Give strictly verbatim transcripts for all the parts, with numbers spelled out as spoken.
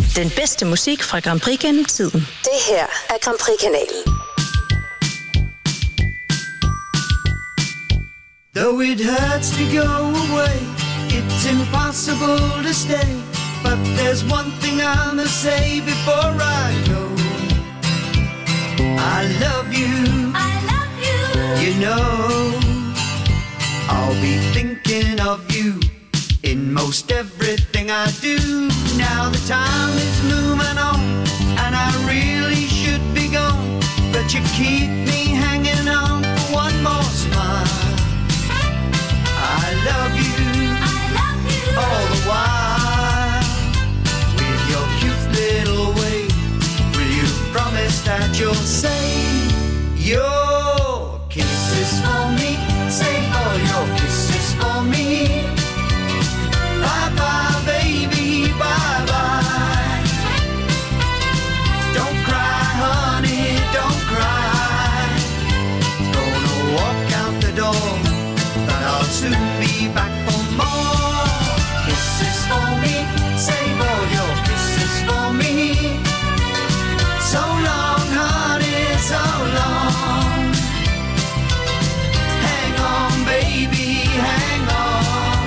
Den bedste musik fra Grand Prix gennem tiden. Det her er Grand Prix-kanalen. Though it hurts to go away, it's impossible to stay. But there's one thing I must say before I go. I love you. I love you. You know, I'll be thinking of you in most everything I do. Now the time is moving on, and I really should be gone, but you keep me hanging on for one more smile. I love you, I love you. all the while. With your cute little way, will you promise that you'll say your kisses for me? Save all your kisses for me. Bye bye, baby, bye bye. Don't cry, honey, don't cry. Gonna walk out the door, but I'll soon be back for more. Kisses for me, save all your kisses for me. So long, honey, so long. Hang on, baby, hang on.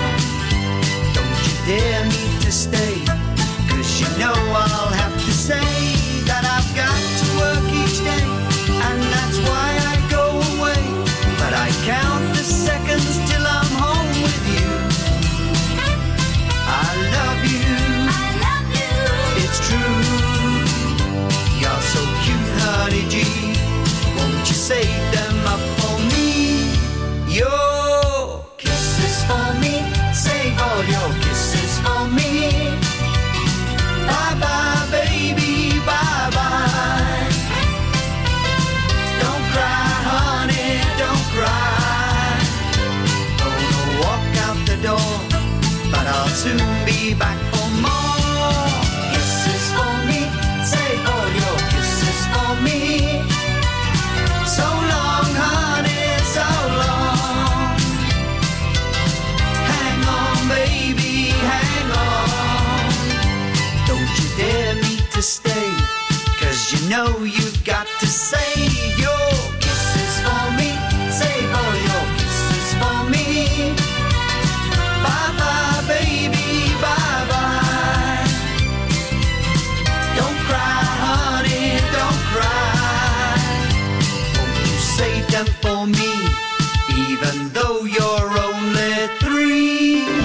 Dare me to stay, cause you know I'll have to say that I've got to work each day, and that's why I go away. But I count the seconds till I'm home with you. I love you, I love you. it's true. You're so cute, honey G. Won't you save them up for me? Your kisses for me, save all your kisses for me. Bye bye, baby, bye bye. Don't cry, honey, don't cry. Gonna walk out the door, but I'll soon be back for more. Kisses for me, save all your kisses for me. So long, honey, so long. Hang on, baby, hang on. Don't you dare me to stay, cause you know you've got to save your kisses for me. Save all your kisses for me. Bye bye, baby, bye bye. Don't cry, honey, don't cry. Won't you save them for me, even though you're only three?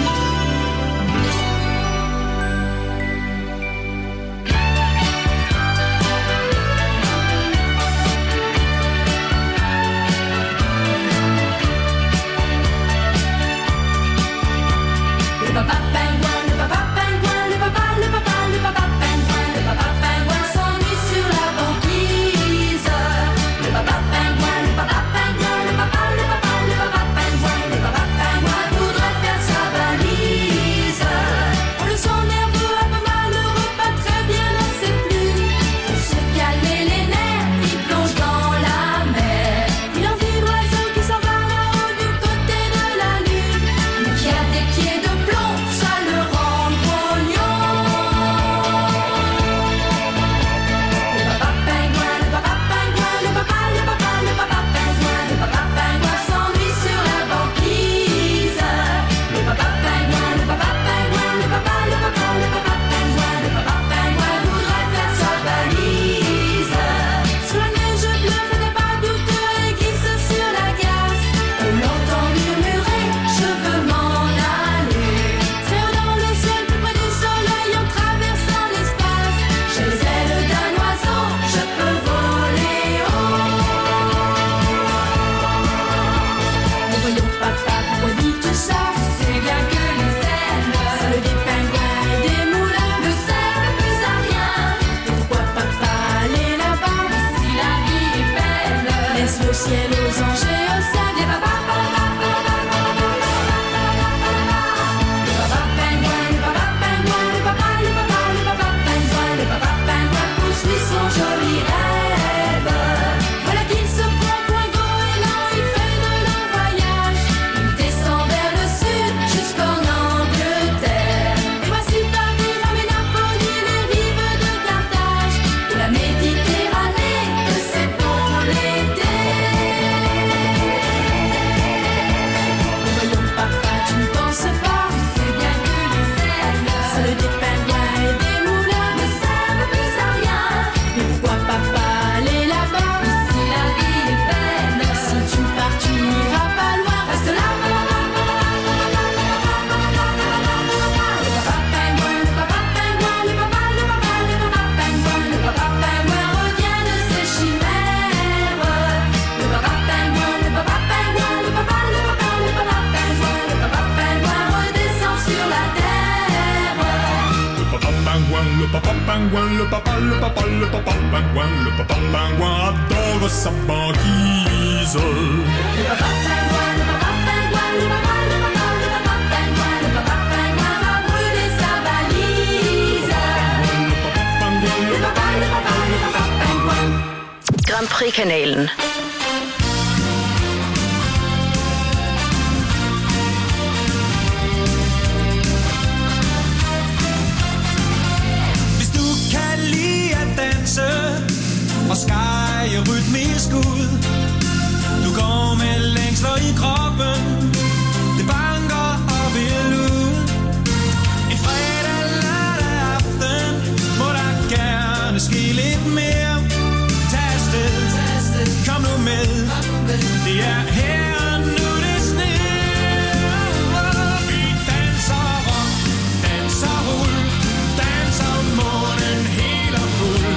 Le papa pingouin, le papa pingouin, le papa, le papa, le papa pingouin, le papa pingouin s'ennuie sur la banquise. Le papa pingouin, le papa pingouin, le papa, le papa, le papa pingouin, le papa pingouin voudrait faire sa valise. On le sent nerveux, un peu malheureux, pas très bien, ne sait plus. Pour se calmer les nerfs, il plonge dans la mer. Il en vit l'oiseau qui s'en va là-haut du côté de la lune. Lui qui a des pieds de plomb, ça le papa pingouin, le papa, le papa, le papa pingouin, le papa pingouin adore sa banquise. Le papa pingouin, le papa pingouin, le papa, le papa, le papa pingouin, le papa pingouin va brûler sa valise. Le papa pingouin, le papa, le papa, le papa pingouin. Grand Prix-kanalen. Og skære rytmisk ud. Du går med længsler i kroppen. Det banker og vil ud. En fredag, lørdag aften må der gerne ske lidt mere. Tag afsted, kom nu med. Det er her nu det sner. Vi danser rock, danser rull, danser månen helt og fuld.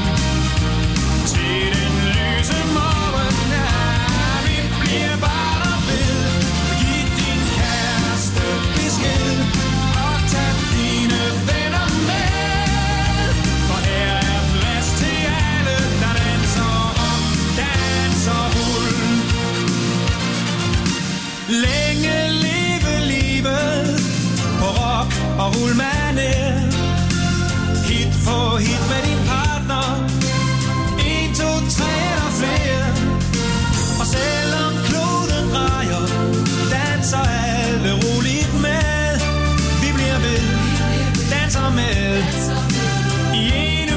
Længe leve livet på rock og rull man ned. Hit på hit med din partner. En, to, tre eller flere. Og selvom kloden drejer, danser alle roligt med. Vi bliver ved, danser med i en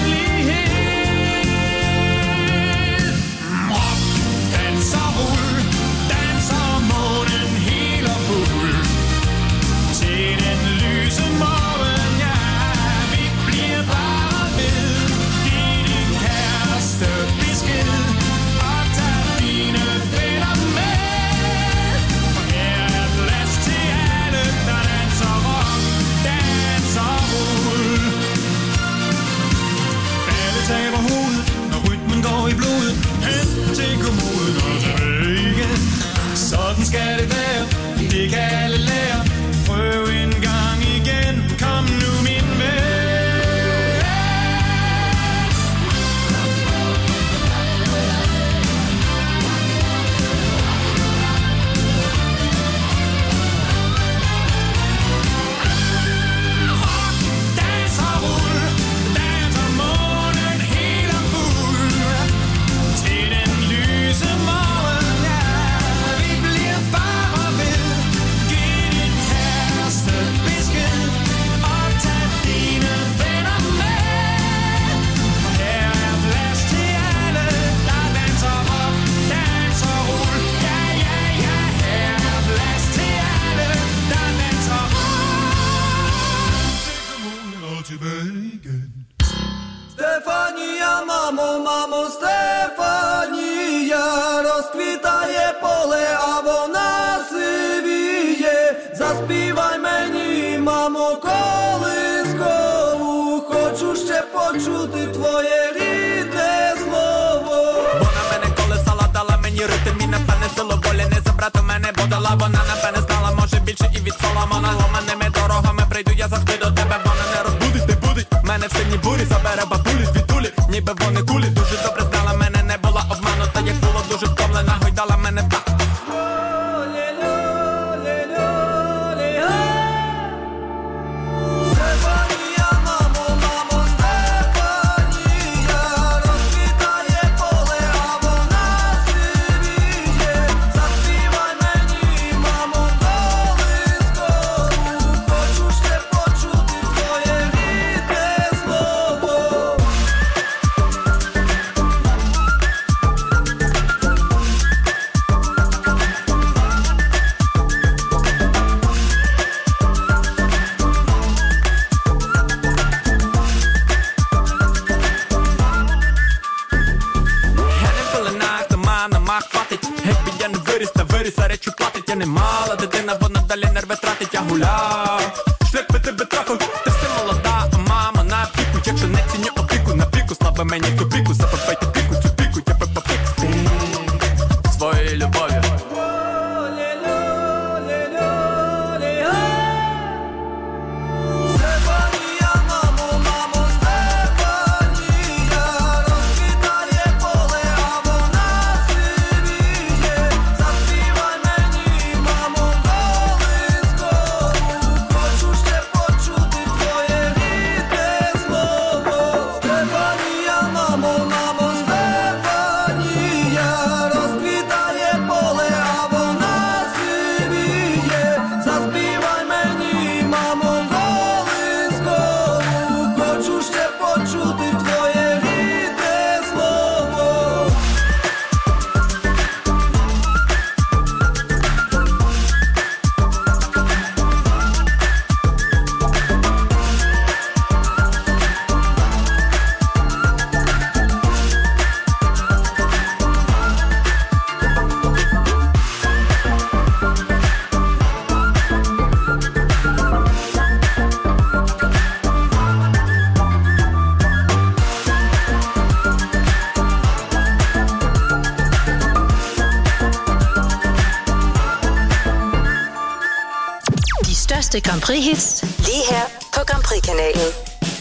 uendelighed. Rock, danser, rull, danser månen helt og fuld. Til den lyse morgen, ja, vi bliver bare ved. Giv din kæreste besked og tag dine venner med. For her er plads til alle, der danser rock, danser rull. Alle taber hovedet, når rytmen går i blodet. Hen til kommoden og tilbage igen. Sådan skal det være, det kan alle lære. Prøv en gang igen, kom nu min ven. Rock, danser, rull, danser månen helt og fuld. Til den lyse morgen, ja, vi bliver bare ved. Giv din kæreste besked og tag dine venner med. For her er plads til alle, der danser rock, danser rull. Ja, ja, ja, her er plads til alle, der danser rock. Til kommunen og tilbage igen. Стефанія, мамо, мамо, Стефанія, розквітає поле, а вона сивіє. Заспівай мені, мамо, колискову, хочу ще почути твоє рідне слово. Вона мене колесала, дала мені ритм і напевне силу волі не забрати мене бодала. Вона напевне знала, може більше і від Соломона. Ломаними дорогами прийду я завжди до тебе. Вона не розбудить, не будить мене в сильній бурі. Забере бабулі звідтулі, ніби вони кулі. Дуже добре знала мене, не була обманута. Як було дуже втомлена, гойдала мене в так. Стефанія, мамо, мамо, Стефанія, største Grand Prix-hits lige her på Grand Prix-kanalen.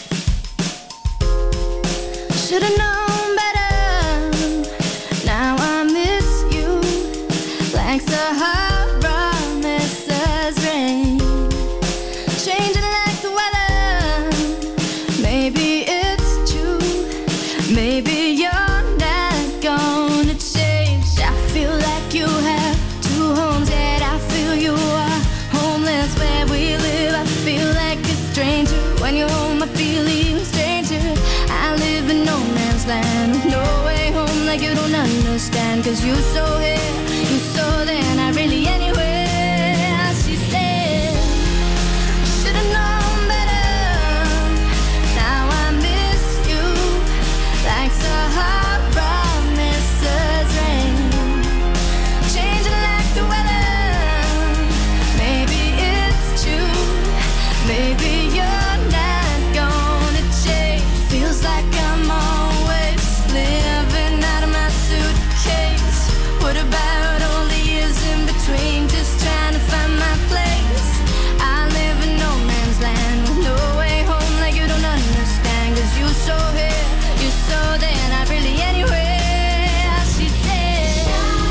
Should've known better. Now I miss you like Sahara misses rain, changing like the weather. Maybe it's true. Maybe you're not gonna change. I feel like you have two homes, yet I feel you are homeless where we live. I feel like a stranger when you're home. I feel even stranger. I live in no man's land with no way home, like you don't understand. Cause you so here, you so there, not really anywhere. She said, should've known better. Now I miss you like Sahara misses rain, changing like the weather. Maybe it's true. Maybe you're not gonna change. Feels like I'm always living out of my suitcase. What about all the years in between, just trying to find my place? I live in no man's land with no way home, like you don't understand. Cause you so here, you so there, not really anywhere. She said,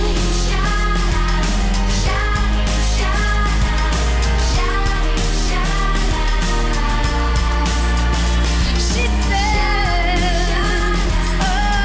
she said, oh,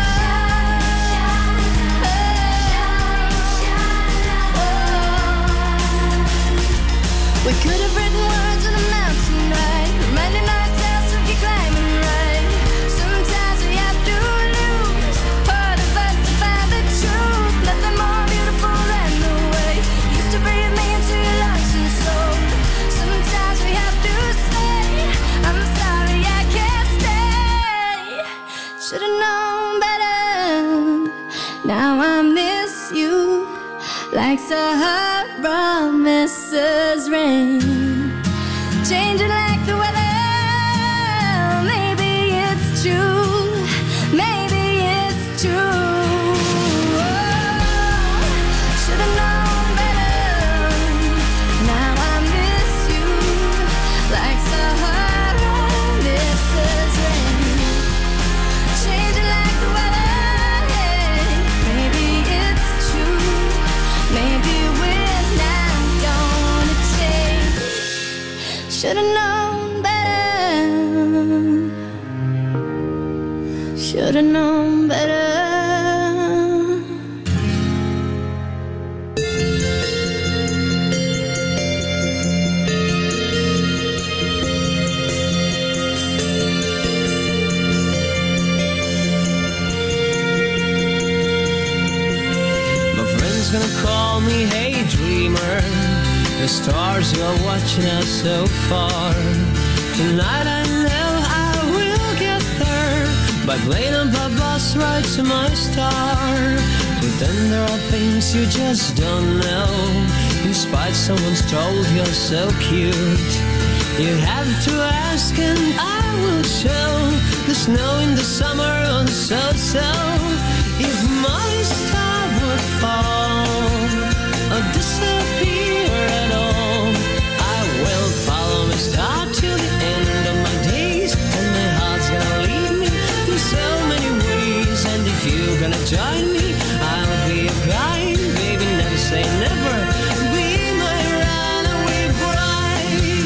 we could have written words on a mountain, right? Reminding ourselves we keep climbing, right? Sometimes we have to lose part of us to find the truth. Nothing more beautiful than the way you used to breathe me into your lungs and soul. Sometimes we have to say, I'm sorry I can't stay. Should've known better. Now I miss you like Sahara misses rain, changing like the weather. Maybe it's true. Maybe it's true. Oh, should've known better. Now I miss you like Sahara misses rain, changing like the weather. Maybe it's true. Maybe we're not gonna change. Should've known better. Should've known better. My friend's gonna call me, hey dreamer. The stars are watching us so far. Tonight I know I will get there by plane and by bus right to my star. But then there are things you just don't know. In spite someone's told you're so cute, you have to ask and I will show. The snow in the summer on so-so. If my star would fall or disappear at all, I will follow my star to the end of my days. And my heart's gonna lead me through so many ways. And if you're gonna join me, I'll be your guide. Baby, never say never. Be my runaway bride.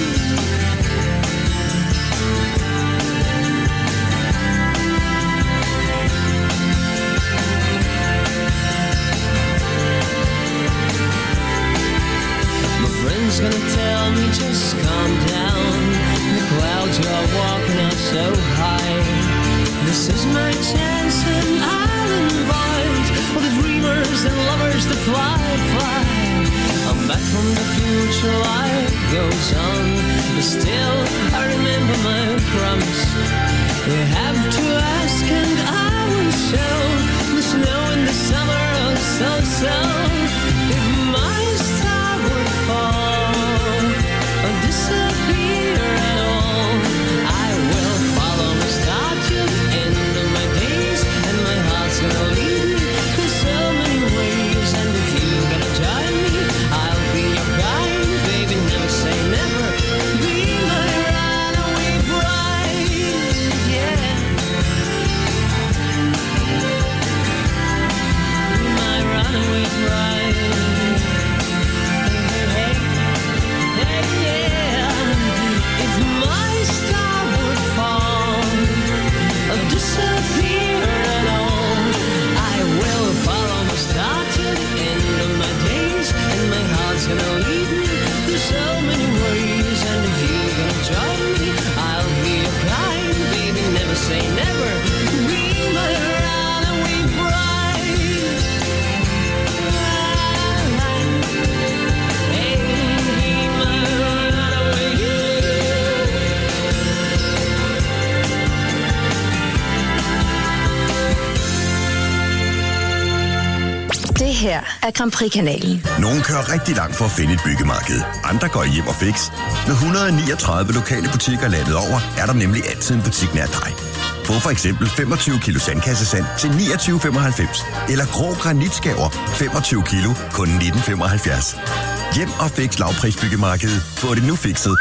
My friend's gonna tell me just calm down. The clouds are walking out so high. This is my chance and I'll invite all the dreamers and lovers to fly, fly. I'm back from the future, life goes on. But still I remember my promise. You have to ask and I will show. The snow in the summer, oh so, so. If my star would fall or disappear at all, I will follow my star to the end of my days. And my heart's gonna lead me through so many ways. And if you're gonna join me, I'll be your guide. Baby, never say never. her er Grand Prix-kanalen. Nogle kører rigtig langt for at finde et byggemarked. Andre går hjem og fix. Med et hundrede og niogtredive lokale butikker landet over, er der nemlig altid en butik nær dig. Få for eksempel femogtyve kilo sandkassesand til niogtyve femoghalvfems. Eller grå granitskaver femogtyve kilo kun nitten femoghalvfjerds. Hjem og fix lavprisbyggemarkedet. Få det nu fikset.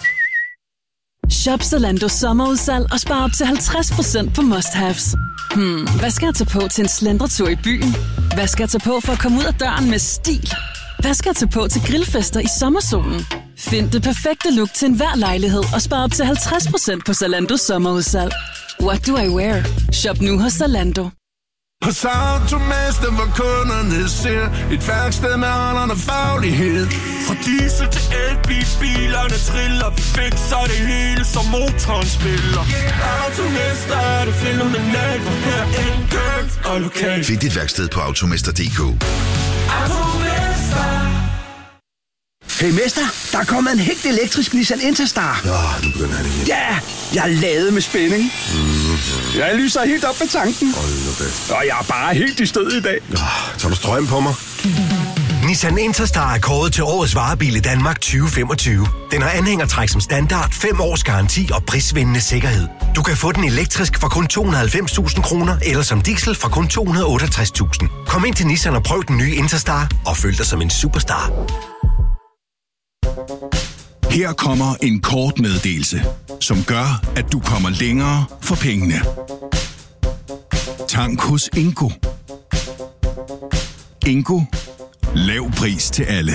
Shop Zalando sommerudsalg og spar op til halvtreds procent på must-haves. Hmm, hvad skal jeg tage på til en slendretur i byen? Hvad skal jeg tage på for at komme ud af døren med stil? Hvad skal jeg tage på til grillfester i sommersolen? Find det perfekte look til enhver lejlighed og spar op til halvtreds procent på Zalando sommerudsalg. What do I wear? Shop nu hos Zalando. Hos Automester, hvor kunderne ser et værksted med holderne faglighed. Fra diesel til elbil, bilerne triller, vi fikser det hele, som motoren spiller. Automester er det fænomenalt, for her enkelt og lokalt. Find dit værksted på automester punktum d k. Automester. Hey mester, der er kommet en helt elektrisk Nissan Interstar. Ja, nu begynder han igen. Ja, jeg er ladet med spænding. Mm-hmm. Jeg lyser helt op med tanken. Hold nu fast. Og jeg er bare helt i stød i dag. Ja, tager du strøm på mig? Nissan Interstar er kåret til årets varebil i Danmark tyve femogtyve. Den har anhængertræk som standard, fem års garanti og prisvindende sikkerhed. Du kan få den elektrisk for kun to hundrede og halvfems tusind kroner, eller som diesel for kun to hundrede og otteogtres tusind. Kom ind til Nissan og prøv den nye Interstar, og føl dig som en superstar. Her kommer en kort meddelelse, som gør, at du kommer længere for pengene. Tank hos Ingo. Ingo. Lav pris til alle.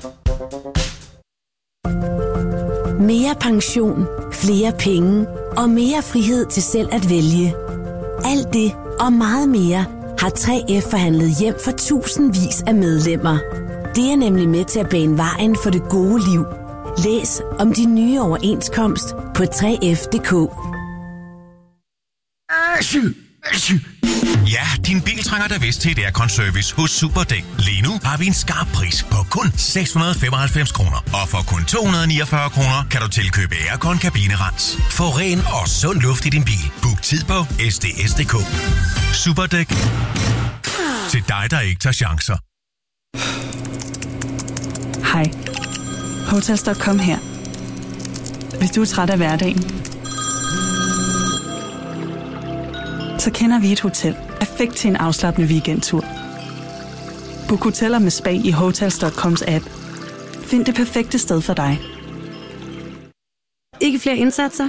Mere pension, flere penge og mere frihed til selv at vælge. Alt det og meget mere har tre F forhandlet hjem for tusindvis af medlemmer. Det er nemlig med til at bane vejen for det gode liv. Læs om de nye overenskomst på tre F punktum d k. Ja, din bil trænger da vist til et aircon-service hos Superdæk. Lige nu har vi en skarp pris på kun seks hundrede og femoghalvfems kroner. Og for kun to hundrede og niogfyrre kroner kan du tilkøbe aircon kabinerens. Få ren og sund luft i din bil. Book tid på S D S punktum d k. Superdæk. Til dig, der ikke tager chancer. Hej. Hotels punktum com her. Hvis du er træt af hverdagen, så kender vi et hotel perfekt til en afslappende weekendtur. Book hoteller med spa i Hotels punktum coms app. Find det perfekte sted for dig. Ikke flere indsatser?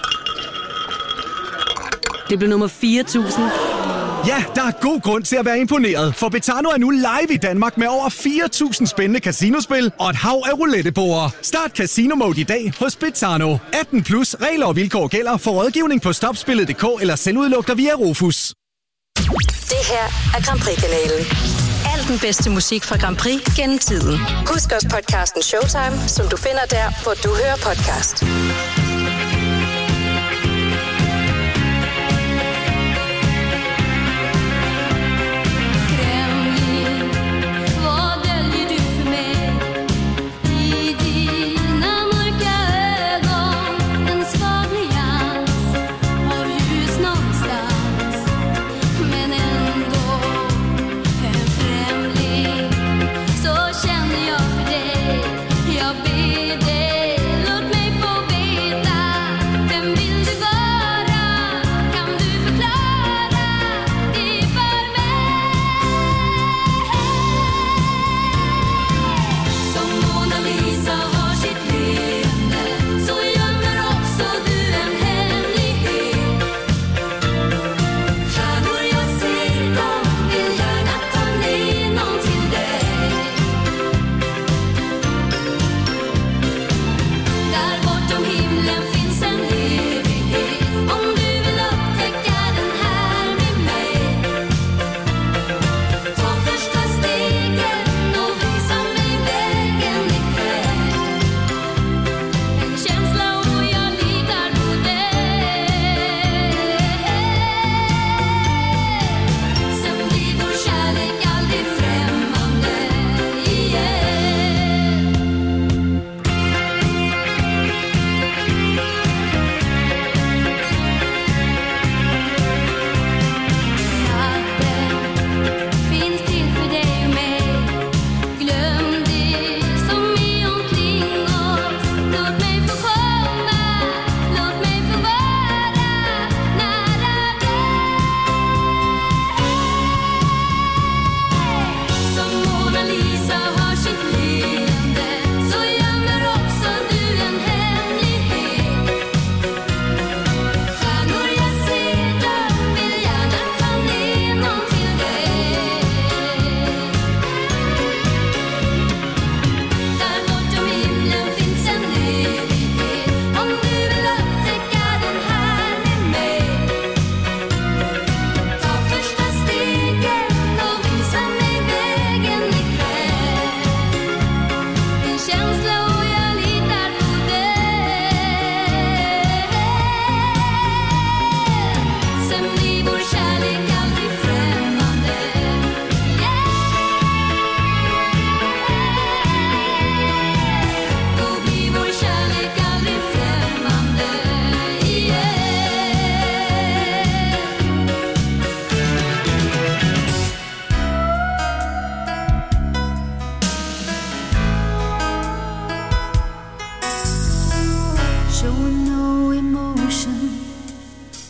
Det blev nummer fire tusind. Ja, der er god grund til at være imponeret, for Betano er nu live i Danmark med over fire tusind spændende casinospil og et hav af rouletteborde. Start Casino Mode i dag hos Betano. atten plus, regler og vilkår gælder. For rådgivning på stopspillet punktum d k eller selvudlugter via Rufus. Det her er Grand Prix-kanalen. Al den bedste musik fra Grand Prix gennem tiden. Husk også podcasten Showtime, som du finder der, hvor du hører podcast. Jag ber dig, låt mig få veta.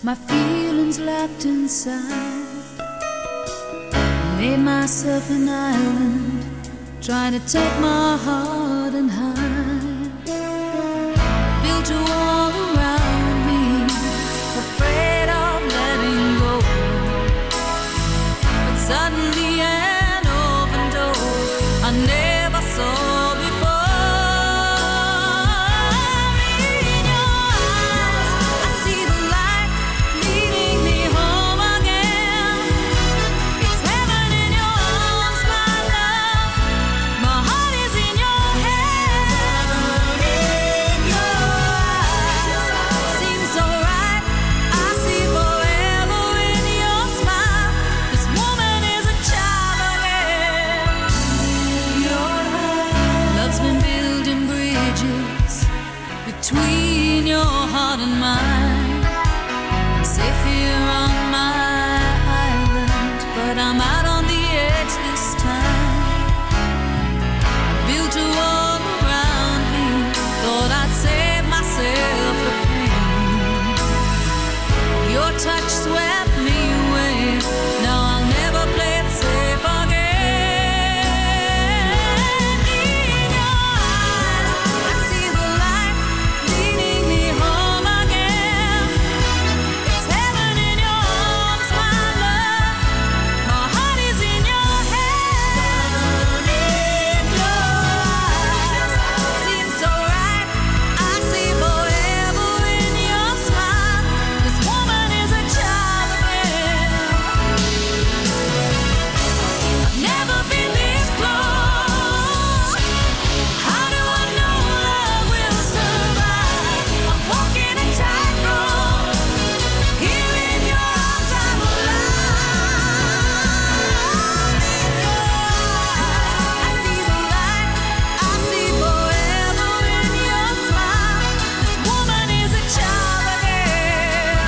my feelings locked inside. Made myself an island, trying to take my heart and hide. Built a wall around me, afraid of letting go. But suddenly an open door I never saw before. In your eyes, I see the light leading me home again. It's heaven in your arms, my love. My heart is in your hand. In your eyes, seems so right. I see forever in your smile. This woman is a child again. Your eyes, love's been building bridges between your heart and mine. I'm safe here on my island, but I'm out on the edge this time. I built a wall around me, thought I'd save myself the pain. Your touch swept me away, now I'll never play it safe again. In your eyes, I see the light leading me home again. It's heaven in your arms, my love. My heart is in your hand. In your eyes, seems so right. I see forever in your smile. This woman is a child again. I've never been this close. How do I know love will survive? I'm walking a tightrope. Here in your arms I'm alive. In your eyes, I see the light. I see forever in your smile. This woman is a child again.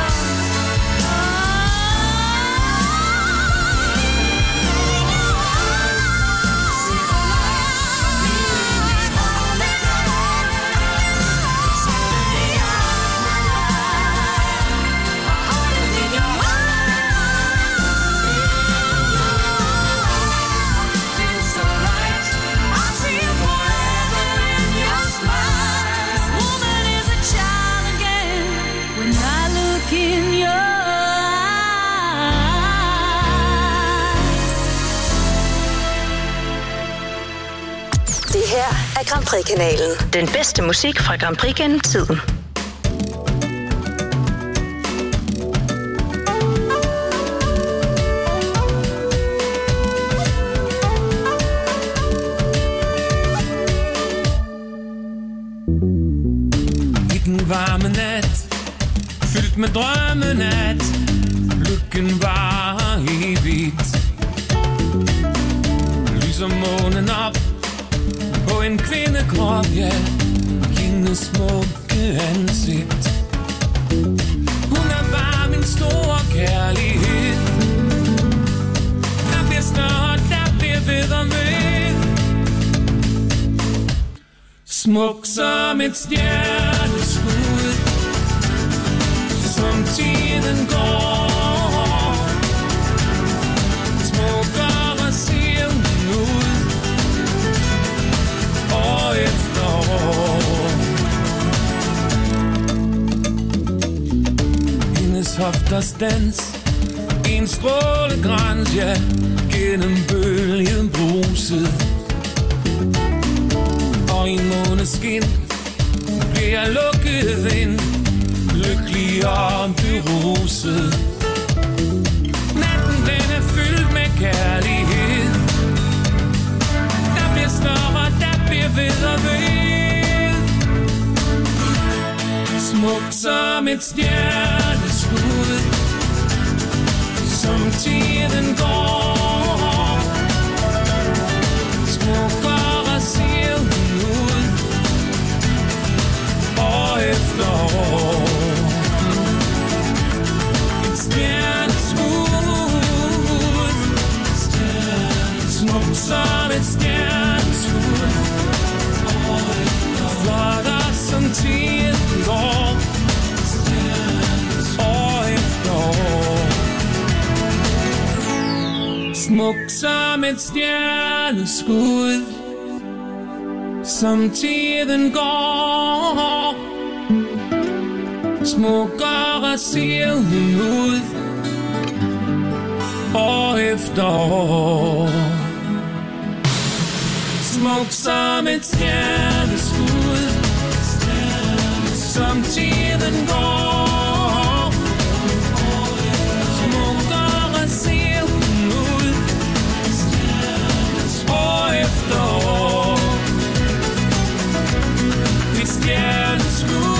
When I look in your eyes. Det her er Grand Prix-kanalen. Den bedste musik fra Grand Prix gennem tiden. I den varme nat, fyldt med drømmen at lykken var evigt. Lyser månen op på en kvindekrop, ja, hendes smukke ansigt. Hun er bare min store kærlighed. Der bliver større, der bliver ved og ved. Smuk som et stjerneskud, som tiden går. Smukkere ser hun ud, år efter år. Hendes hofters dans, en strålegrans, ja, gennem bølgen bruset. Og i måneskin bliver jeg lukket ind, lykkelig og beruset. Natten den er fyldt med kærlighed. Der bliver større, der bliver ved og ved. Smuk som et stjerneskud, som tiden går. Smukkere ser hun ud, år efter år. Et stjerneskud, smuk som et stjerneskud, flottere som tiden går, år efter Smuk som et stjerneskud, som tiden går. Smukkere ser hun ud, år efter år. Smuk som et stjerneskud, som tiden går. Smukkere ser hun ud, år efter år. Et stjerneskud.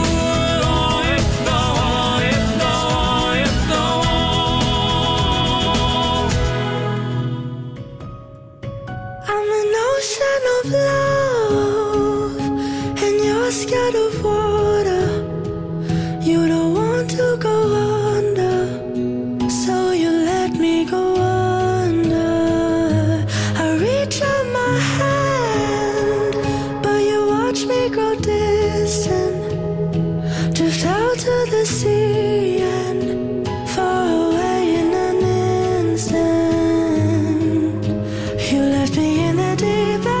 Love, and you're scared of water. You don't want to go under, so you let me go under. I reach out my hand, but you watch me grow distant. Drift out to the sea and far away in an instant. You left me in the deep end.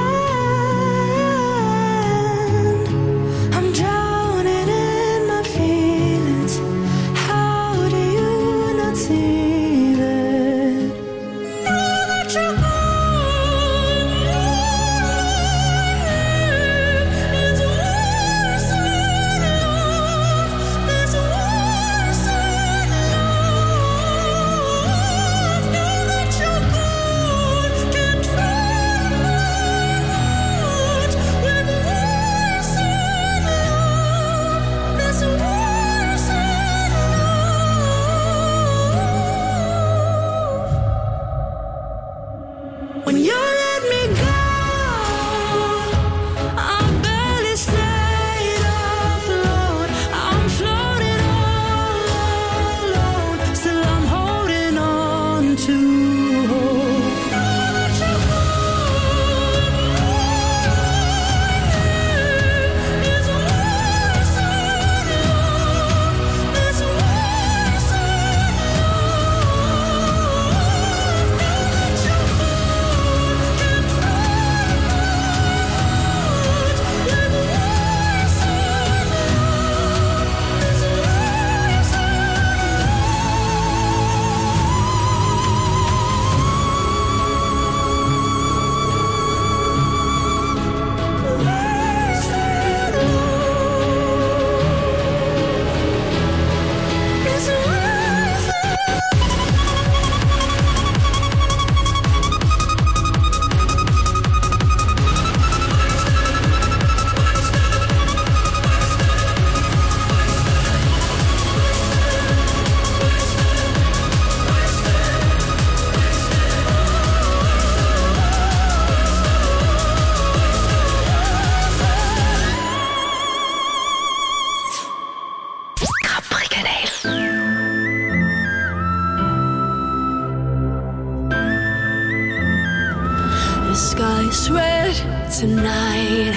Sky's red tonight.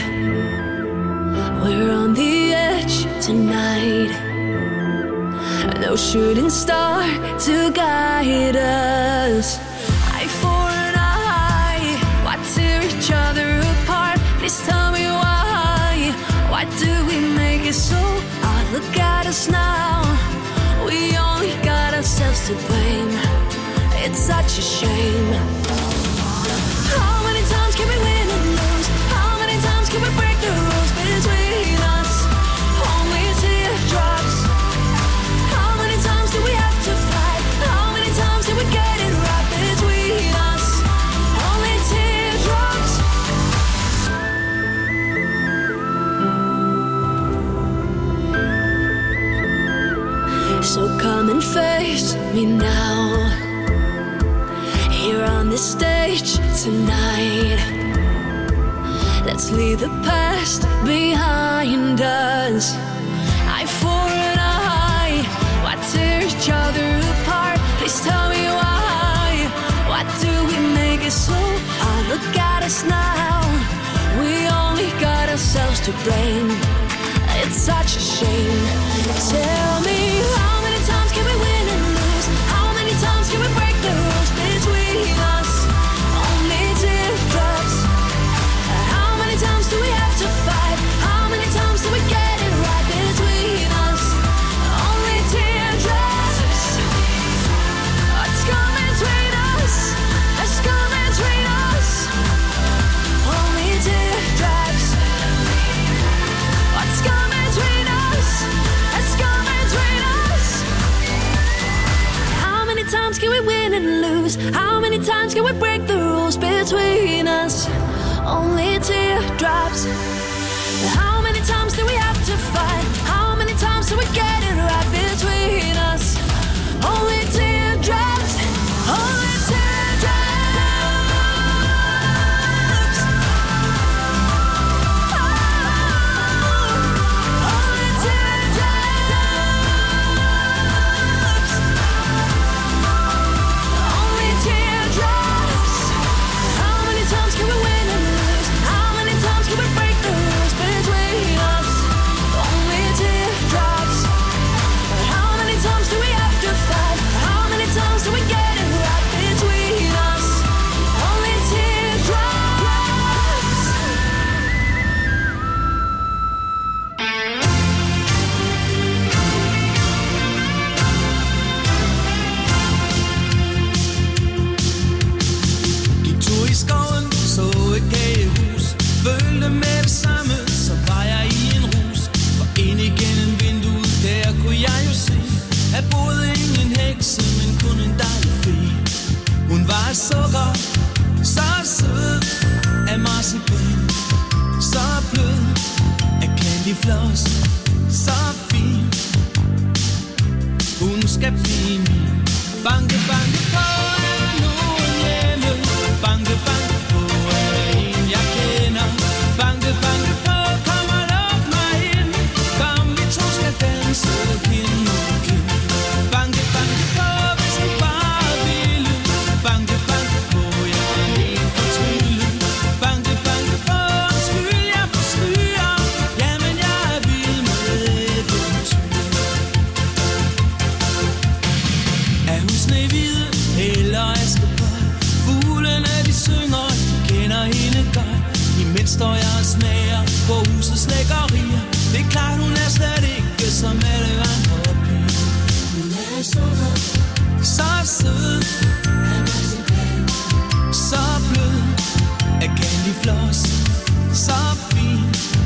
We're on the edge tonight. No shooting star to guide us. Eye for an eye. Why tear each other apart? Please tell me why. Why do we make it so hard? Look at us now. We only got ourselves to blame. It's such a shame. How many times can we win and lose? How many times can we break the rules between us? Only teardrops. How many times do we have to fight? How many times did we get it right between us? Only teardrops. So come and face me now. Here on this stage tonight. Let's leave the past behind us. Eye for an eye. Why tear each other apart? Please tell me why. Why do we make it so hard? Look at us now. We only got ourselves to blame. It's such a shame. Tell me, how many times can we win and lose? How many times can we break the rules between us? win and lose? How many times can we break the rules between us? Only teardrops. How many times do we have to fight? How many times do we get it right between us? Only teardrops. Only teardrops. Only teardrops. Only teardrops. How many times can we win and lose? How many times can we break the rules between us? Only teardrops. How many times do we have to fight? How many times do we get it right between us? Only teardrops. Gik tur i skoven, så et gagehus. Følte med det samme, så var jeg i en rus. For ind igennem vinduet, der kunne jeg jo se, at boede ingen hekse, men kun en dejlig fe. Hun var af sukker, så sød af marcipan, så blød af candyfloss, så fin. Hun skal blive min. Banke, banke på, er der nogen hjemme? Banke, banke på, er der en, jeg kender? Banke, banke på, kom og luk mig ind. Kom, vi to skal danse kind mod kind. Banke, banke på, hvis I bare ville. Banke, banke på, jeg kan helt fortrylle. Banke, banke på, undskyld, jeg forstyrrer. Jamen, jeg er vild med eventyr. Er hun Snehvide eller Askepot? Fuglene de synger, de kender hende godt. Imens står jeg og smager på husets lækkerier. Det er klart, hun er slet ikke som alle andre piger. Hun er sukker, så sød af marcipan, så blød af candyfloss, så fin.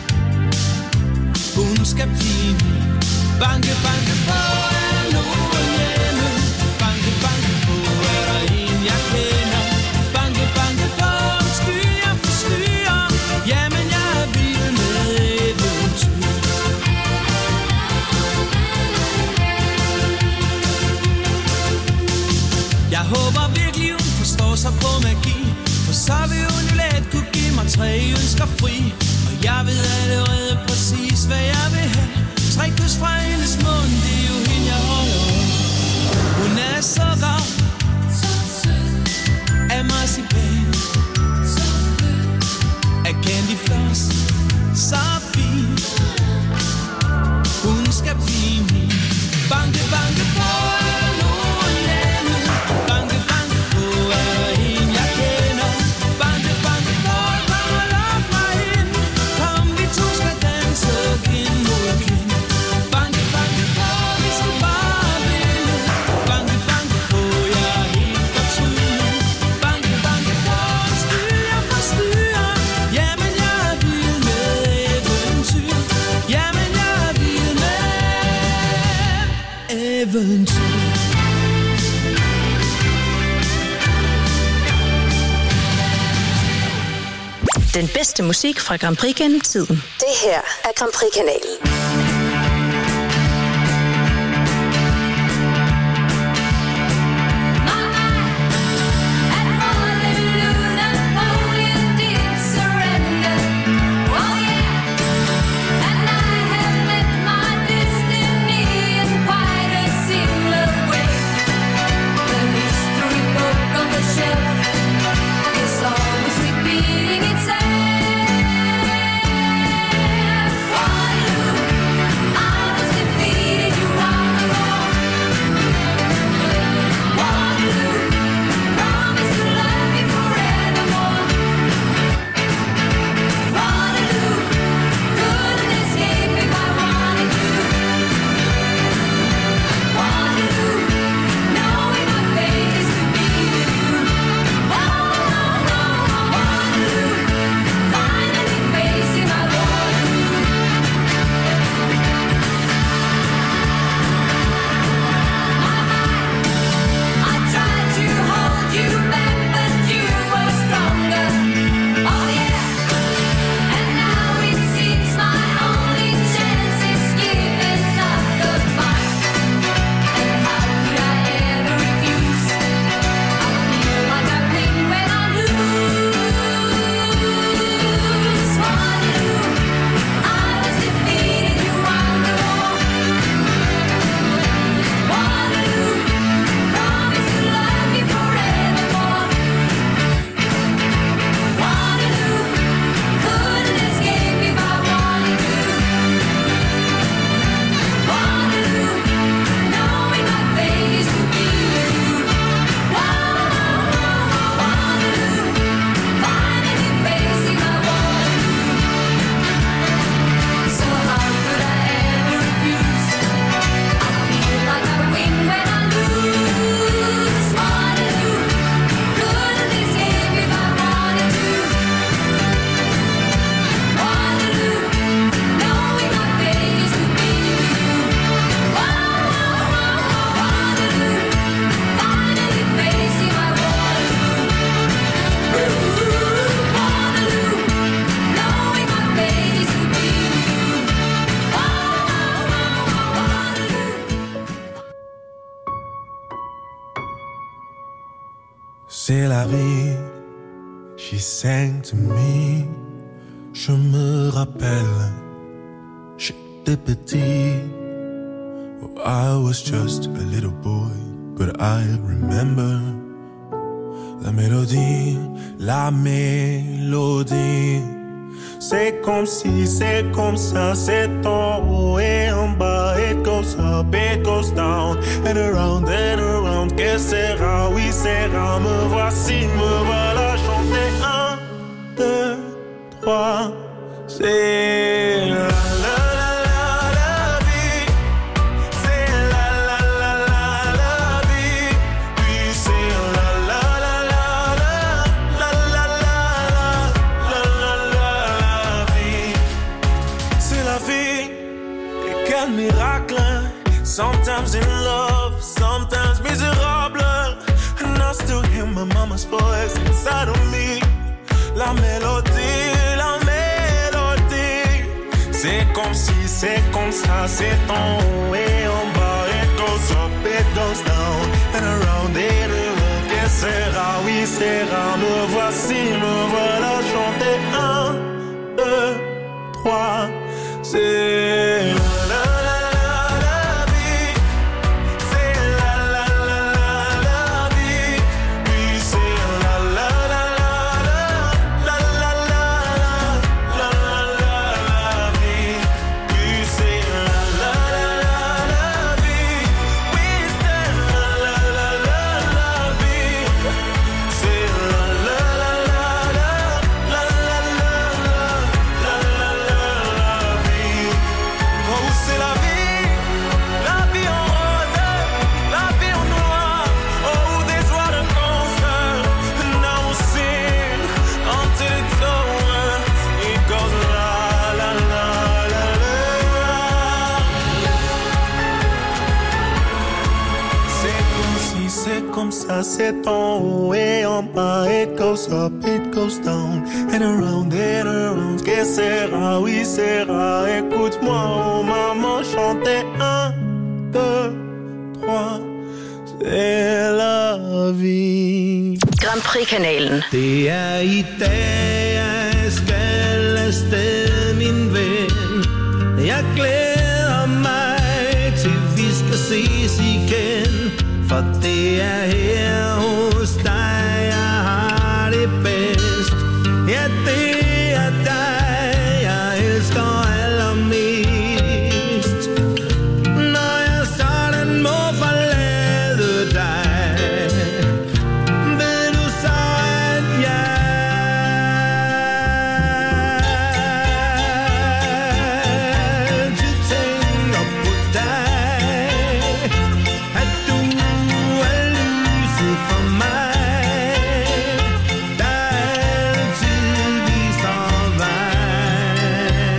Hun skal blive min. Banke, banke på, er der nogen hjemme? Banke, banke på, er der en, jeg kender? Banke, banke på, undskyld, jeg forstyrrer. Jamen, jeg er vild med eventyr. Jeg håber virkelig, hun forstår sig på magi, for så vil hun jo let kunne give mig tre ønsker fri. Og jeg ved allerede præcis, hvad jeg vil have. Tre kys fra hendes mund, det er jo hende, jeg holder af. Hun er sukker, så sød af marcipan, så blød af candyfloss, så fin. Hun skal blive min. Banke, banke på, er der nogen hjemme? Banke, banke på, er der en, jeg kender? Banke, banke på, kom og luk mig ind. Kom, vi to skal danse kind mod kind. Banke, banke på, hvis I bare ville. Banke, banke på, jeg er helt fortrylle. Banke, banke på, undskyld, jeg forstyrrer. Jamen, jeg er vild med eventyr. Jamen, jeg er vild med eventyr. Den bedste musik fra Grand Prix gennem tiden. Det her er Grand Prix-kanalen. Beating itself. C'est la vie, she sang to me. Je me rappelle, j'étais petit. Oh, I was just a little boy, but I remember la mélodie, la mélodie. C'est comme si, c'est comme ça, c'est en haut et en bas. It goes up, it goes down, and around and around. Que sera, oui sera, me voici, me voilà chanter. Un, deux, trois, c'est la la la la la vie. C'est la la la la la vie. Puis c'est la la la la la la la la la la vie. C'est la vie. Et quel miracle. Sometimes in love, sometimes miserable. And I still hear my mama's voice inside of me. La mélodie, la mélodie. C'est comme si, c'est comme ça, c'est en haut et en bas. It goes up, it goes down, and around it around. Que sera, oui sera, me voici, me voilà chanter. Un, deux, trois, c'est la la la. C'est en haut et en bas. It goes up, it goes down, and around and around. Que sera, oui sera. Écoute-moi, oh maman, chanter. Un, deux, trois. C'est la vie. Grand Prix-kanalen. Det er i dag, jeg skal afsted, min ven. Jeg glæder mig til, vi skal ses igen. For det er her hos dig, jeg har det bedst. Ja, det er dig, jeg elsker allermest. Når jeg sådan må forlade dig, ved du så, at jeg altid tænker på dig. At du for mig, der altid viser vej.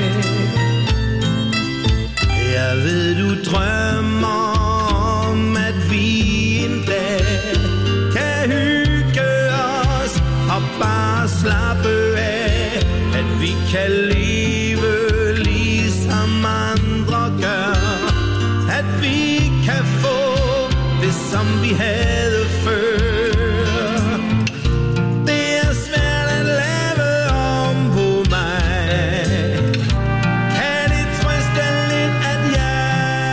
Jeg ved, du drømmer om, at vi en dag kan hygge os og bare slappe af. At vi kan leve ligesom andre gør. At vi kan få det, som vi havde før. Det er svært at lave om på mig. Kan det trøste lidt, at jeg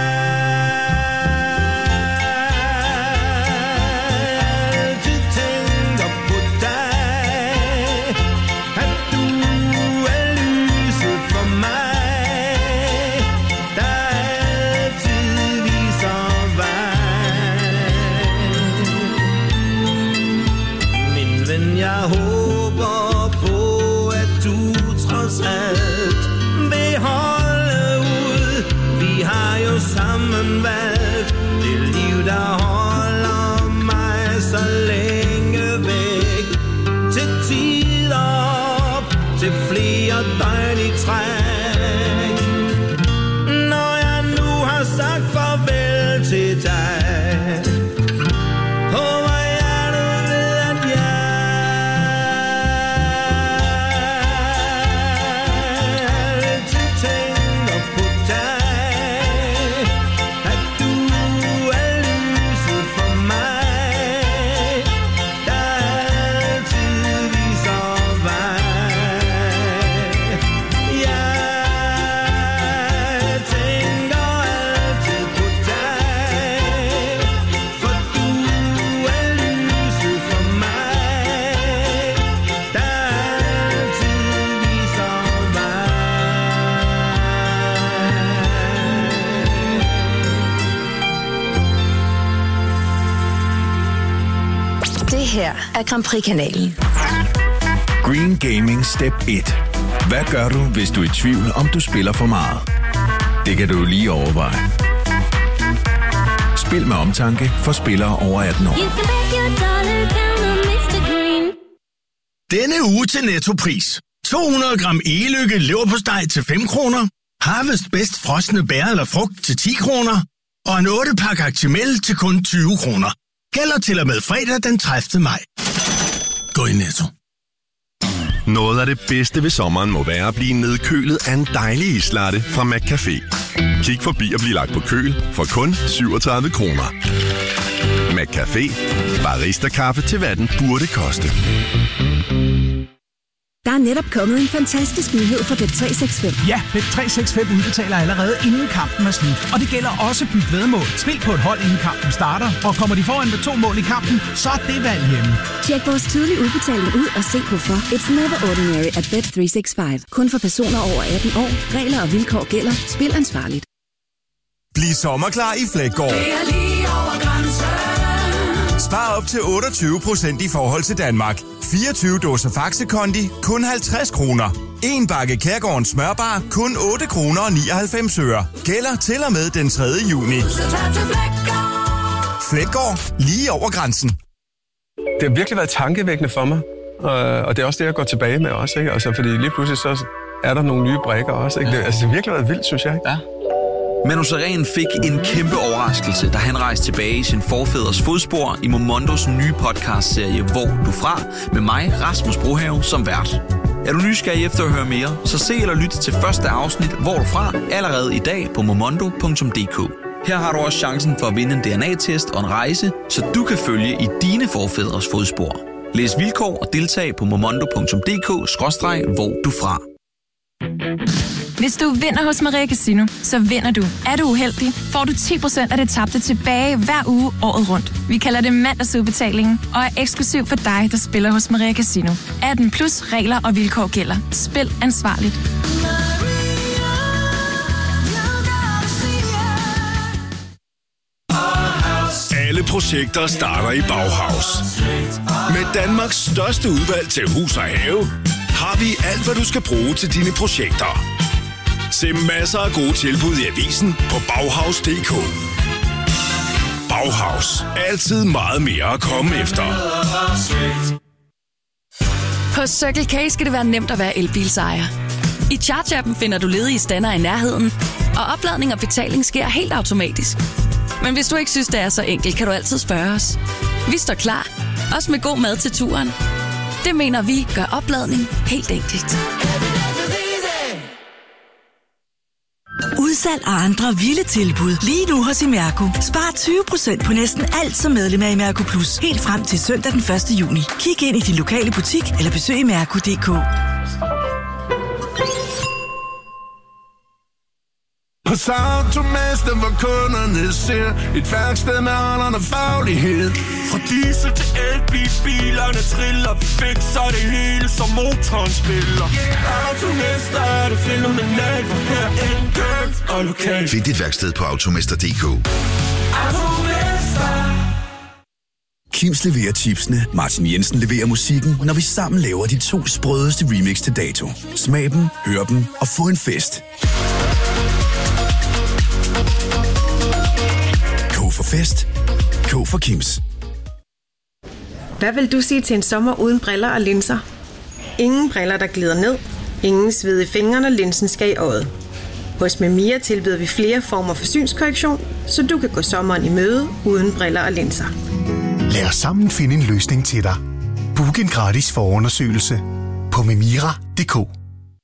altid tænker på dig. At du er lyset for mig, der altid viser jeg håber på, at du trods alt vil holde ud. Vi har jo sammen valgt det liv, der holder mig så længe væk. Til tider op, til flere døgn i træk. Når jeg nu har sagt farvel til dig, at her er Grand Prix-kanalen. Green Gaming Step et. Hvad gør du, hvis du er i tvivl, om du spiller for meget? Det kan du lige overveje. Spil med omtanke for spillere over atten år. Denne uge til Nettopris. to hundrede gram e-lykke leverpostej til fem kroner. Harvest Best frosne bær eller frugt til ti kroner. Og en otte pakke Actimel til kun tyve kroner. Gælder til og med fredag den tredivte maj. Gå i Netto. Noget af det bedste ved sommeren må være at blive nedkølet af en dejlig islatte fra McCafé. Kig forbi og bliv lagt på køl for kun syvogtredive kroner. McCafé. Barista-kaffe til hvad den burde koste. Der er netop kommet en fantastisk nyhed fra Bet tre seks fem. Ja, Bet tre seks fem udbetaler allerede inden kampen er slut. Og det gælder også byt væddemål. Spil på et hold inden kampen starter, og kommer de foran med to mål i kampen, så er det valg hjemme. Tjek vores tidlige udbetaling ud og se hvorfor. It's never ordinary at Bet tre seks fem. Kun for personer over atten år. Regler og vilkår gælder. Spil ansvarligt. Bliv sommerklar i Flækgaard. Det er lige over grænsen. Spar op til otteogtyve procent i forhold til Danmark. fireogtyve dåser Faxe Kondi, kun halvtreds kroner. En bakke Kærgårdens smørbar, kun otte kroner og nioghalvfems øre. Gælder til og med den tredje juni. Flækgaard, lige over grænsen. Det har virkelig været tankevækkende for mig, og det er også det, jeg går tilbage med også, ikke? Altså, fordi lige pludselig så er der nogle nye brikker også, ikke? Det, altså, det har virkelig været vildt, synes jeg, ikke? Ja. Manu Sareen fik en kæmpe overraskelse, da han rejste tilbage i sin forfædres fodspor i Momondos nye podcastserie Hvor du fra, med mig, Rasmus Brohave, som vært. Er du nysgerrig efter at høre mere, så se eller lyt til første afsnit Hvor du fra allerede i dag på momondo punktum d k. Her har du også chancen for at vinde en D N A-test og en rejse, så du kan følge i dine forfædres fodspor. Læs vilkår og deltag på momondo punktum d k skråstreg hvor du fra. Hvis du vinder hos Maria Casino, så vinder du. Er du uheldig, får du ti procent af det tabte tilbage hver uge året rundt. Vi kalder det mandagsudbetalingen og er eksklusiv for dig, der spiller hos Maria Casino. atten plus regler og vilkår gælder. Spil ansvarligt. Alle projekter starter i Bauhaus. Med Danmarks største udvalg til hus og have, har vi alt, hvad du skal bruge til dine projekter. Se masser af gode tilbud i avisen på Bauhaus punktum d k. Bauhaus. Altid meget mere at komme efter. Hos Circle K skal det være nemt at være elbilsejer. I Charge-appen finder du ledige stander i nærheden, og opladning og betaling sker helt automatisk. Men hvis du ikke synes, det er så enkelt, kan du altid spørge os. Vi står klar, også med god mad til turen. Det mener vi gør opladning helt enkelt. Udsalg og andre vilde tilbud lige nu hos Imerco. Spar tyve procent på næsten alt som medlem af Imerco Plus. Helt frem til søndag den første juni. Kig ind i din lokale butik eller besøg imerco punktum d k. Hos Automester, hvor kunderne ser et værksted med holderne faglighed. Fra diesel til elbil, bilerne triller, vi fikser det hele, som motoren spiller. Yeah. Automester er det fænomenalt, for her enkelt og lokalt. Find dit værksted på automester punktum d k. Automester. Kims leverer chipsene, Martin Jensen leverer musikken, når vi sammen laver de to sprødeste remix til dato. Smag dem, hør dem og få en fest. K for fest. K for Kims. Hvad vil du sige til en sommer uden briller og linser? Ingen briller, der glider ned. Ingen sved i fingrene, når linsen skal i øjet. Hos Memia tilbyder vi flere former for synskorrektion, så du kan gå sommeren i møde uden briller og linser. Lad os sammen finde en løsning til dig. Book en gratis forundersøgelse på memira punktum d k.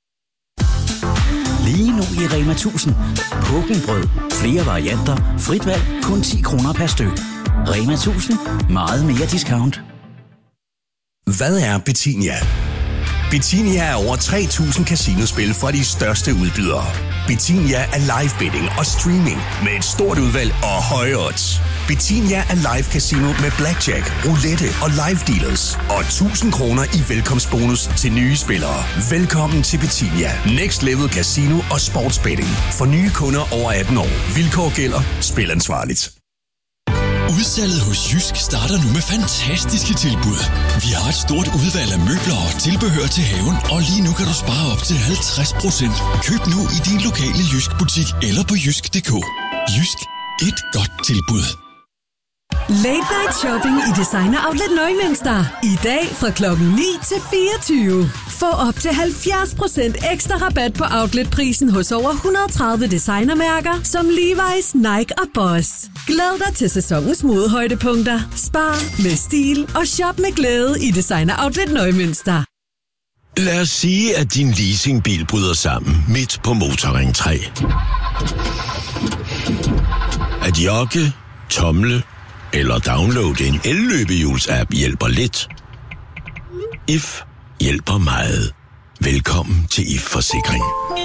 Lige nu i Rema tusind. Pukkenbrød. Flere varianter. Frit valg. Kun ti kroner per styk. Rema tusind. Meget mere discount. Hvad er Betinia? Betinia er over tre tusind casinospil fra de største udbydere. Betinia er live betting og streaming med et stort udvalg og høje odds. Betinia er live casino med blackjack, roulette og live dealers. Og tusind kroner i velkomstbonus til nye spillere. Velkommen til Betinia. Next Level Casino og Sportsbetting. For nye kunder over atten år. Vilkår gælder. Spil ansvarligt. Udsalget hos Jysk starter nu med fantastiske tilbud. Vi har et stort udvalg af møbler og tilbehør til haven, og lige nu kan du spare op til halvtreds procent. Køb nu i din lokale Jysk-butik eller på jysk punktum d k. Jysk. Et godt tilbud. Late Night Shopping i Designer Outlet Nøgmønster. I dag fra klokken ni til fireogtyve. Få op til halvfjerds procent ekstra rabat på outletprisen hos over et hundrede og tredive designermærker som Levi's, Nike og Boss. Glæd dig til sæsonens modehøjdepunkter. Spar med stil og shop med glæde i Designer Outlet Nøgmønster. Lad os sige, at din leasingbil bryder sammen midt på Motorring tre. At jogge, tomle eller downloade en elløbehjuls-app hjælper lidt. I F hjælper meget. Velkommen til I F Forsikring.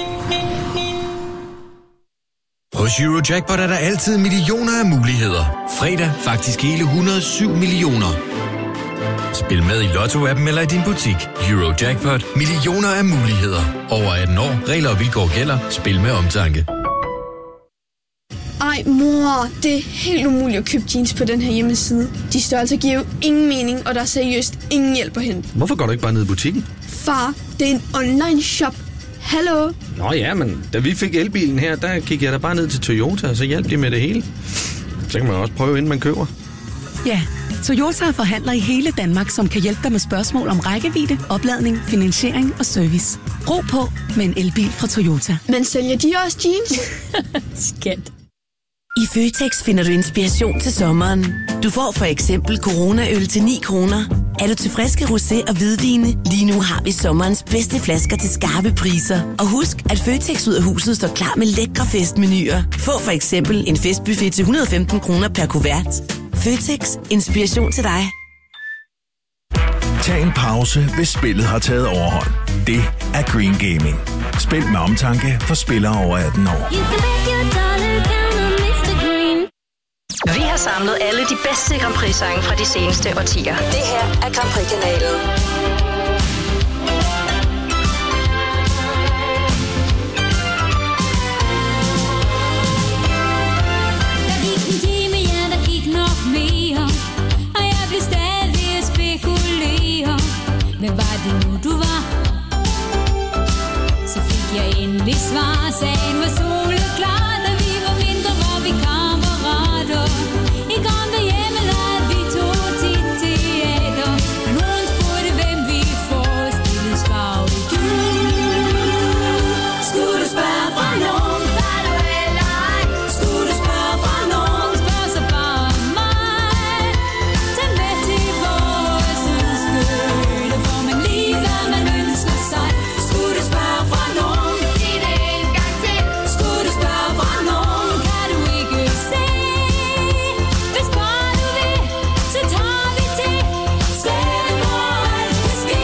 Hos Eurojackpot er der altid millioner af muligheder. Fredag faktisk hele et hundrede og syv millioner. Spil med i Lotto-appen eller i din butik. Eurojackpot. Millioner af muligheder. Over atten år. Regler og vilkår gælder. Spil med omtanke. Ej, mor, det er helt umuligt at købe jeans på den her hjemmeside. De størrelser giver jo ingen mening, og der er seriøst ingen hjælp at hente. Hvorfor går du ikke bare ned i butikken? Far, det er en online shop. Hallo? Nå ja, men da vi fik elbilen her, der gik jeg da bare ned til Toyota, og så hjalp de med det hele. Så kan man også prøve, inden man køber. Ja, Toyota er forhandler i hele Danmark, som kan hjælpe dig med spørgsmål om rækkevidde, opladning, finansiering og service. Ro på med en elbil fra Toyota. Men sælger de også jeans? Skat. I Føtex finder du inspiration til sommeren. Du får for eksempel Corona-øl til ni kroner. Er du til friske rosé og hvidvine? Lige nu har vi sommerens bedste flasker til skarpe priser. Og husk, at Føtex ud af huset står klar med lækre festmenuer. Få for eksempel en festbuffet til et hundrede og femten kroner per kuvert. Føtex. Inspiration til dig. Tag en pause, hvis spillet har taget overhånd. Det er Green Gaming. Spil med omtanke for spillere over atten år. Vi har samlet alle de bedste Grand Prix-sange fra de seneste årtier. Det her er Grand Prix-kanalen. Der gik en time, ja, der gik nok mere. Og jeg blev stadig at spekulere. Men var det nu, du var? Så fik jeg endelig svar. Sagen var soleklar, da vi var mindre, hvor vi kammerater. I gamle hjemme lavede vi to tit teater. Og nogen spurgte, hvem vi forestillede, svarede du. Skulle du spørge fra nogen, var du eller ej? Skulle du spørge fra nogen, spørg så bare mig. Tag med til vores ønskeøde, får man lige hvad man ønsker sig. Skulle du spørge fra nogen, sig det en gang til. Skulle du spørge fra nogen, kan du ikke se. Hvis bare du vil, så tager vi til stedet, hvor alt kan ske.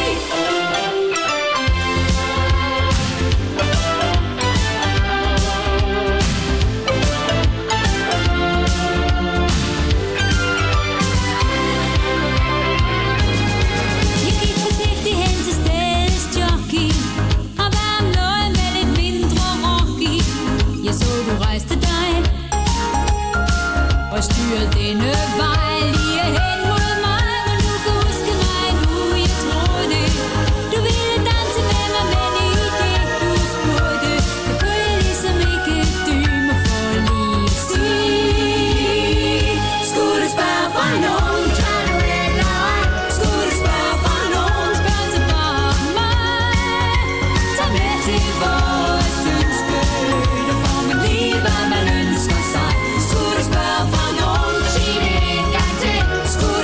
Jeg gik forsigtigt hen til stedets jockey og bad om noget med lidt mindre rock i. Jeg så du rejste dig og styrede denne vej lige hen mod mig. Men du kan huske mig nu, jeg troede du ville danse med mig, men i det du spurgte, det kunne jeg ligesom ikke dybe mig for lige at sige. Skulle du spørge fra nogen, kan du eller ej? Skulle du spørge fra nogen, spørg så bare mig. Tag med til vores ønskeøde, får man lige hvad man ønsker sig. Skulle du spørge fra nogen, sig det en gang til. Skulle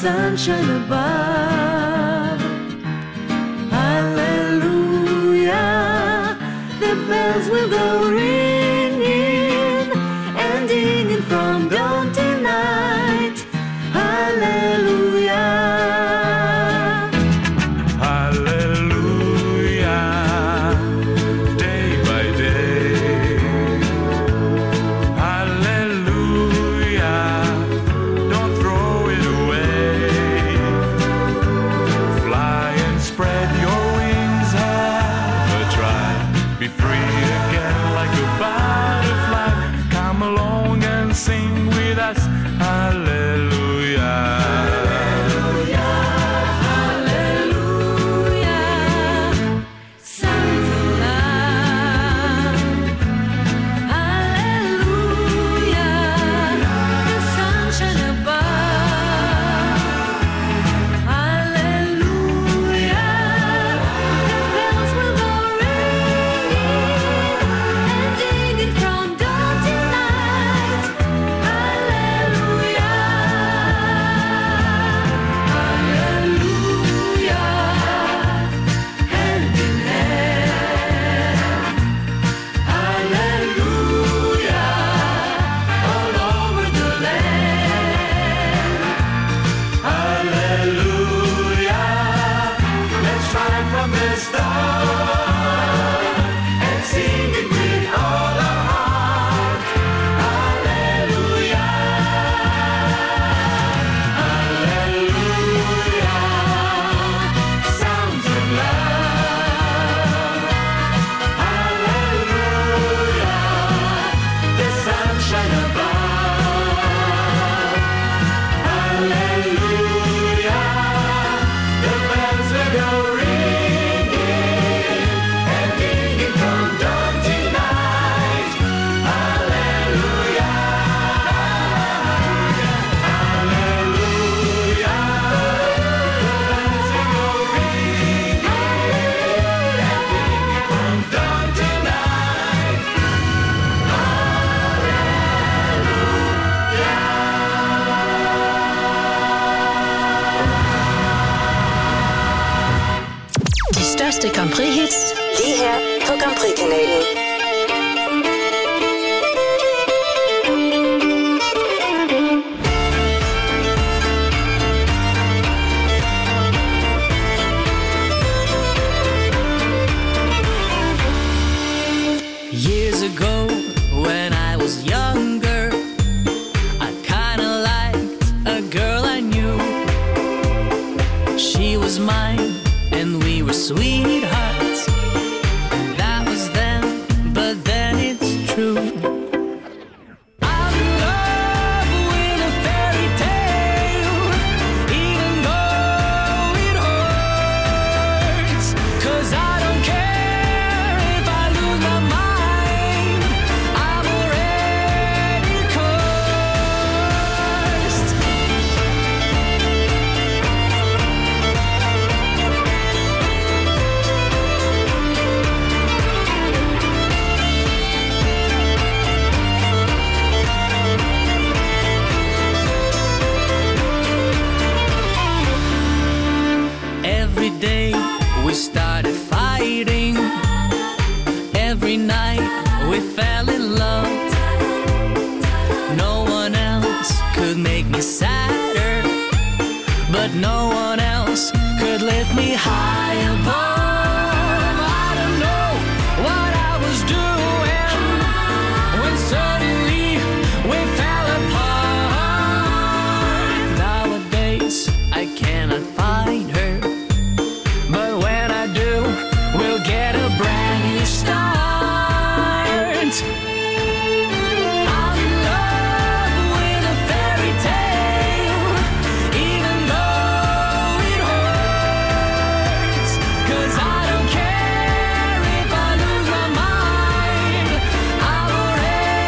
sunshine above. Hallelujah, the bells will go ringing and dinging from dawn till night. Hallelujah. Største Grand Prix hits lige her på Grand Prix-kanalen. Years ago, when I was younger, I kinda liked a girl I knew. She was mine, and we were sweethearts. That was then, but then it's true. I'm in love with a fairy tale, even though it hurts. 'Cause I don't care if I lose my mind, I'm already cursed. Every day we started fighting. Every night we fell in love. No one else could make me sadder, but no one else could lift me high above.